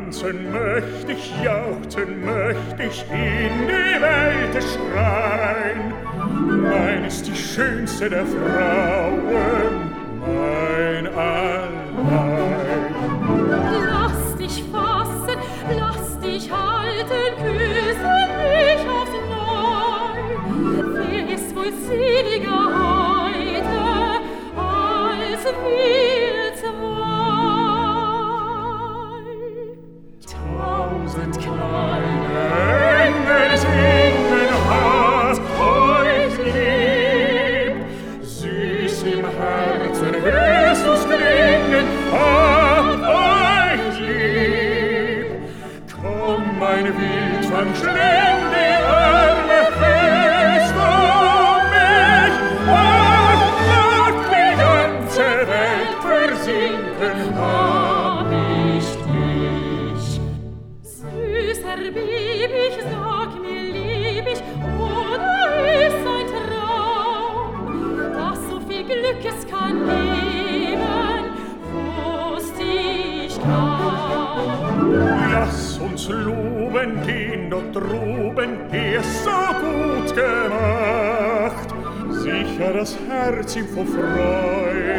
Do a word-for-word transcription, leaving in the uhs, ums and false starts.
tanzen möcht ich, jauchzen möcht ich, in die Welt schreien. Mein ist die schönste der Frauen, mein allein. Lass dich fassen, lass dich halten, küsse mich aufs Neu. Wer ist wohl seliger heute, als wir zwei? Tausend kleine Engel singen, hast euch lieb. Süß im Herzen hörst du's klingen, habt euch lieb. Komm, mein Wildfang, schlimm die Arme fest um mich. Ach, ach, die ganze Welt versinken hab ich dich. Süßer Baby, ich sag mir, lieb ich, oder ist ein Traum, das so viel Glückes kann geben, wusst ich kaum. Lass uns loben den dort droben, der ist so gut gemacht. Sicher das Herz ihm vor Freude